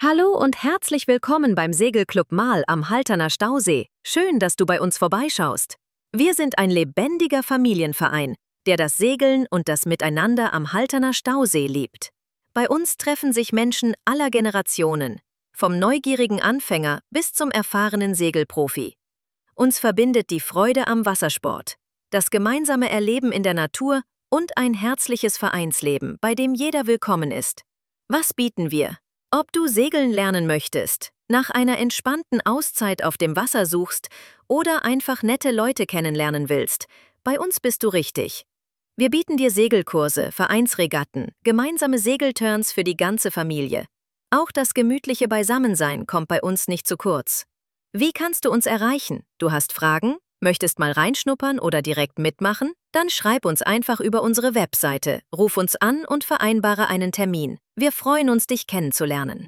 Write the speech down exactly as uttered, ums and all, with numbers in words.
Hallo und herzlich willkommen beim Segelclub Mahl am Halterner Stausee. Schön, dass du bei uns vorbeischaust. Wir sind ein lebendiger Familienverein, der das Segeln und das Miteinander am Halterner Stausee liebt. Bei uns treffen sich Menschen aller Generationen, vom neugierigen Anfänger bis zum erfahrenen Segelprofi. Uns verbindet die Freude am Wassersport, das gemeinsame Erleben in der Natur und ein herzliches Vereinsleben, bei dem jeder willkommen ist. Was bieten wir? Ob du segeln lernen möchtest, nach einer entspannten Auszeit auf dem Wasser suchst oder einfach nette Leute kennenlernen willst, bei uns bist du richtig. Wir bieten dir Segelkurse, Vereinsregatten, gemeinsame Segelturns für die ganze Familie. Auch das gemütliche Beisammensein kommt bei uns nicht zu kurz. Wie kannst du uns erreichen? Du hast Fragen? Möchtest mal reinschnuppern oder direkt mitmachen? Dann schreib uns einfach über unsere Webseite, ruf uns an und vereinbare einen Termin. Wir freuen uns, dich kennenzulernen.